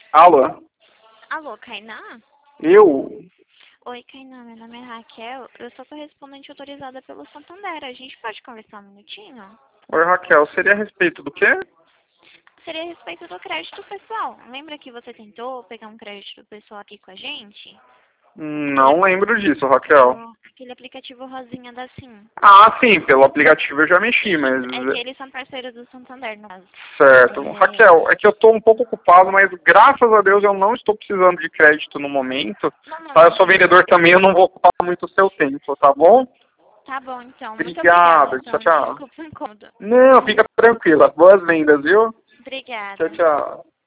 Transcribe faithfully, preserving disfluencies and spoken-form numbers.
Alô? Alô, Kainá? Eu? Oi, Kainá, meu nome é Raquel. Eu sou correspondente autorizada pelo Santander. A gente pode conversar um minutinho? Oi, Raquel. Seria a respeito do quê? Seria a respeito do crédito pessoal. Lembra que você tentou pegar um crédito pessoal aqui com a gente? Hum, Aquele Não lembro disso, Raquel. aplicativo, aquele aplicativo rosinha da Sim. Ah, sim, pelo aplicativo eu já mexi, mas... Isso, é que eles são parceiros do Santander, no caso. Certo. É... Raquel, é que eu estou um pouco ocupado, mas graças a Deus eu não estou precisando de crédito no momento. No Tá, eu sou momento. vendedor também, eu não vou ocupar muito o seu tempo, tá bom? Tá bom, então. Muito obrigada, Obrigado. Tchau, então. tchau. Desculpa o incômodo. Não, fica tranquila. Boas vendas, viu? Tchau, Obrigada. tchau.